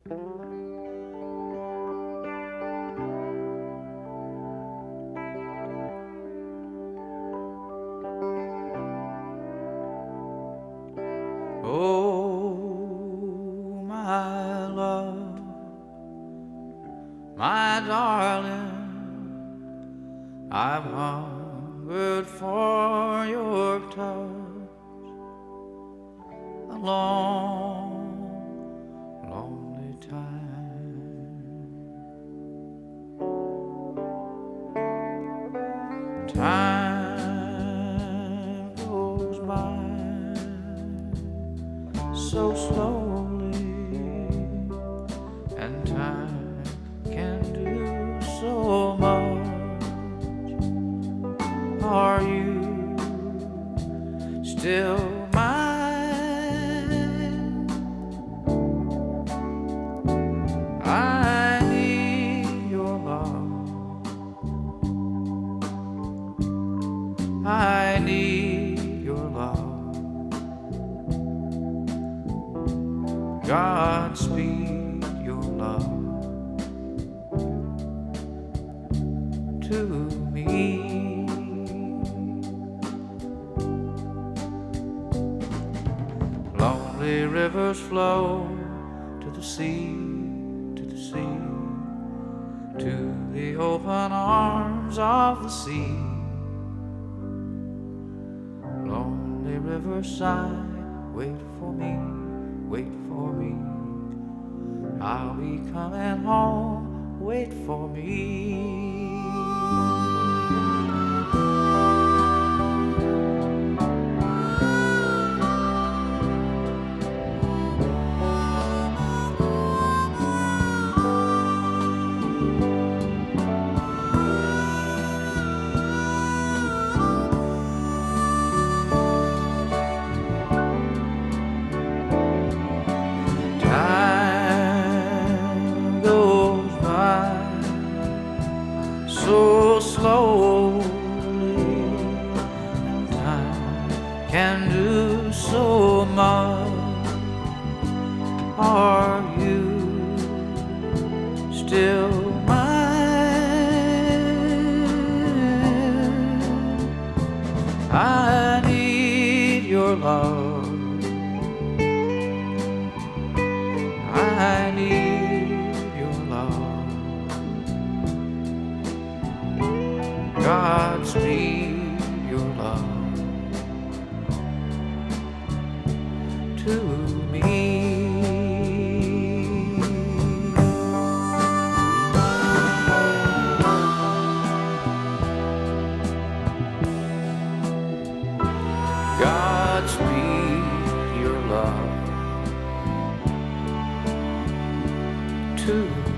Oh, my love, my darling, I've hungered for your touch a long, lonely time. Time goes by so slowly, and time can do so much. Are you still mine? I need your love. I need your love. Godspeed your love to me. Lonely rivers flow to the sea, to the sea, to the open arms of the sea. Lonely riverside, wait for me, wait for me. I'll be coming home, wait for me. So slowly, and time can do so much. Are you still mine? I need your love. I need your love. Godspeed your love to me. Godspeed your love to me.